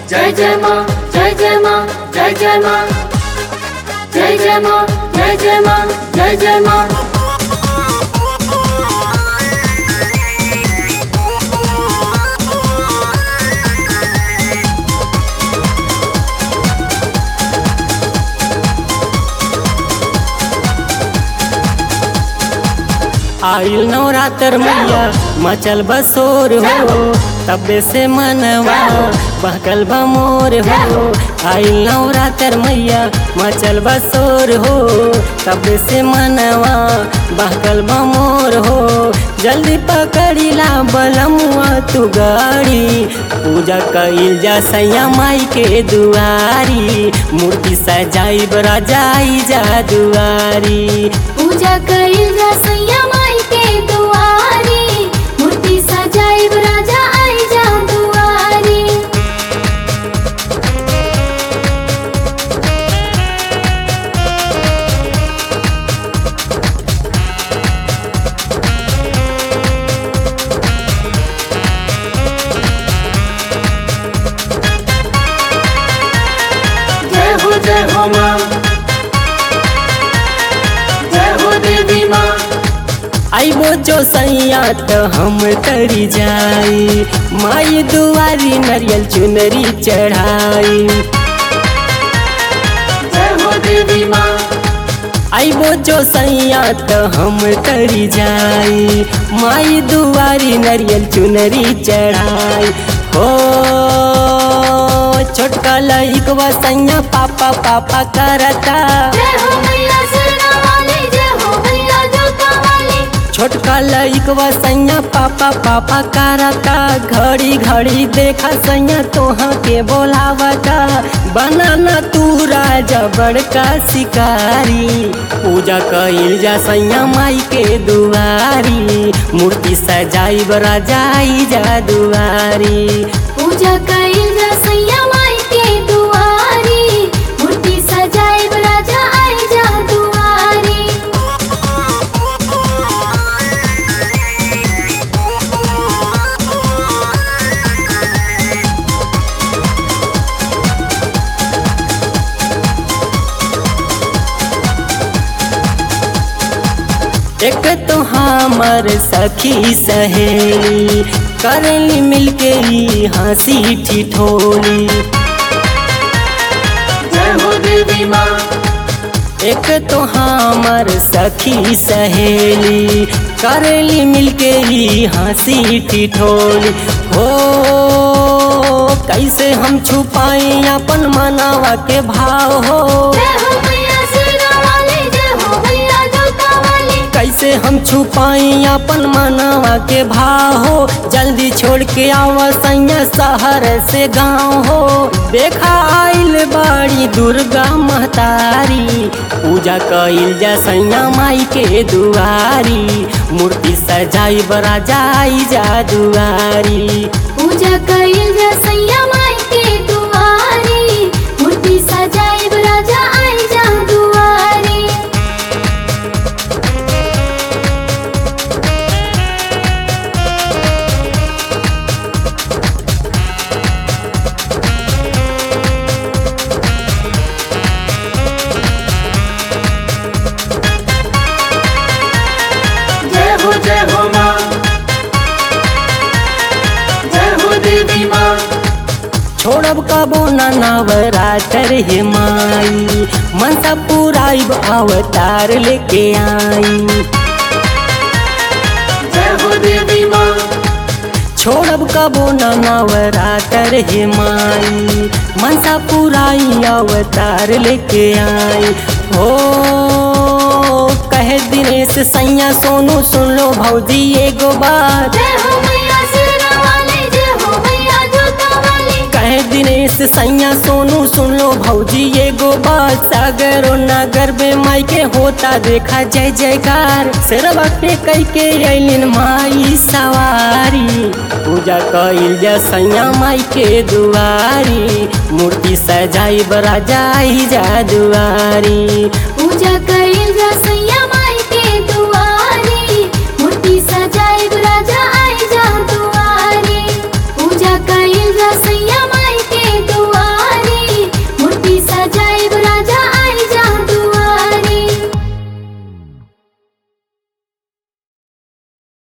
जय जय माँ जय जय माँ जय जय माँ जय जय माँ जय जय माँ जय जय माँ। आइल नवरात्र मैया मचल बसोर हो, तबे से मनवा बहकल बमोर हो। आइल नवरात्र मैया मचल बसोर हो, तबे से मनवा बहकल बमोर हो। जल्दी पकड़िला बलमुआ तू गाड़ी, पूजा कइल जा सैया माई के दुआरी। मूर्ति सजाई बरा जाई जा दुआरी, पूजा कइल जा सैया माई के दुआरी। मूर्ति सजाई राजा आई जा दुआरी। जय हो माँ, जय हो देवी माँ। आइबो जो सैया तो हम तरी जाई, माई दुआरी नरियल चुनरी चढ़ाई। जय हो देवी माँ, आइबो जो सैया तो हम तरी जाई, माई दुआरी नरियल चुनरी चढ़ाई। हो छोटका लइकवा सैया पापा पापा करता। जय हो मैया शेरा वाली, जय हो मैया जोता वाली। छोटका लइकवा सैया पापा पापा करता। घड़ी घड़ी देखा सैया तोहा के बोलावता। बनाना तू राजा बड़का शिकारी, पूजा कइल जा सैया माई के दुआरी। मूर्ति सजाई बरा जाई जा दुआरी, पूजा कइल जा सैया माई के दुआरी। मूर्ति सजाई राजा आई जा दुआरी। एक तो हमर सखी सहेली, करेली मिलके ही हंसी ठिठोली। जय हो देवी माँ, एक तो हमर सखी सहेली, करेली मिलके ही हंसी ठिठोली। हो कैसे हम छुपाई अपन मनावा के भाव हो। जय हो मैया शेरा वाली, जय हो मैया जोता वाली। कैसे हम छुपाई अपन मनावा के भाव हो। जल्दी छोड़ के आवा सैया शहर से गाँव हो। देखा आइल बाड़ी दुर्गा महतारी, पूजा कइल जा सैया माई के दुआरी। मूर्ति सजाई बरा जाई जा दुआरी, पूजा कइल जा सैया माई के दुआरी। मूर्ति सजाई राजा आई जा दुआरी। जय हो माँ, जय हो देवी माँ। छोड़ब कबो ना नवरात्र हे माई, मनसा पुराइब अवतार लेके आई। जय हो देवी माँ, छोड़ब कबो ना नवरात्र हे माई, मनसा पुराई अवतार लेके आई। हो कहे दिनेश सैया सोनू सुन लो भौजी एगो बात। जय हो मैया शेरा वाली, जय हो मैया जोता वाली। कहे दिनेश सैया सोनू सुन लो भौजी एगो बात। सागर और नागर बे माई के होता देखा जय जयकार। शेरवा पे कई के अइलिन माई सवारी, पूजा कइल जा सैया माई के दुआरी। मूर्ति सजाई बरा जाई जा दुआरी, पूजा कइल जा